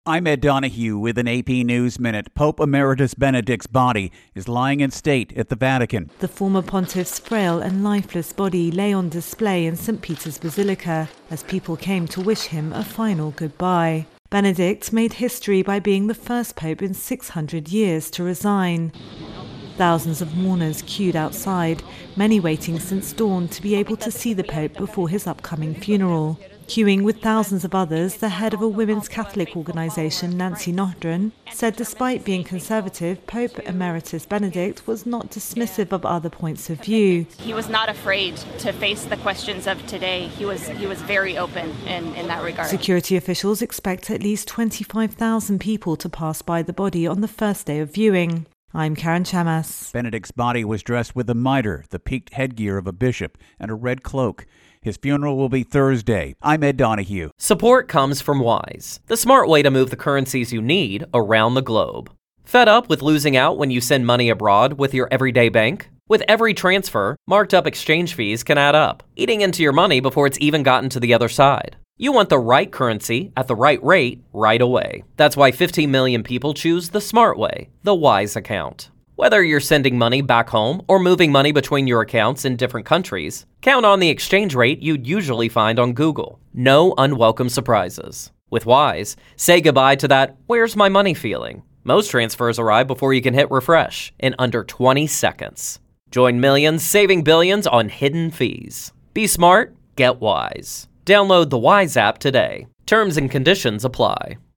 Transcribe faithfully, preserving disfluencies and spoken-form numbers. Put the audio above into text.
I'm Ed Donahue with an A P News Minute. Pope Emeritus Benedict's body is lying in state at the Vatican. The former pontiff's frail and lifeless body lay on display in Saint Peter's Basilica as people came to wish him a final goodbye. Benedict made history by being the first pope in six hundred years to resign. Thousands of mourners queued outside, many waiting since dawn to be able to see the Pope before his upcoming funeral. Queuing with thousands of others, the head of a women's Catholic organisation, Nancy Nohdren, said despite being conservative, Pope Emeritus Benedict was not dismissive of other points of view. He was not afraid to face the questions of today. He was he was very open in, in that regard. Security officials expect at least twenty-five thousand people to pass by the body on the first day of viewing. I'm Karen Chamas. Benedict's body was dressed with a mitre, the peaked headgear of a bishop, and a red cloak. His funeral will be Thursday. I'm Ed Donahue. Support comes from Wise, the smart way to move the currencies you need around the globe. Fed up with losing out when you send money abroad with your everyday bank? With every transfer, marked up exchange fees can add up, eating into your money before it's even gotten to the other side. You want the right currency at the right rate right away. That's why fifteen million people choose the smart way, the Wise account. Whether you're sending money back home or moving money between your accounts in different countries, count on the exchange rate you'd usually find on Google. No unwelcome surprises. With Wise, say goodbye to that "where's my money" feeling. Most transfers arrive before you can hit refresh in under twenty seconds. Join millions saving billions on hidden fees. Be smart, get Wise. Download the Wise app today. Terms and conditions apply.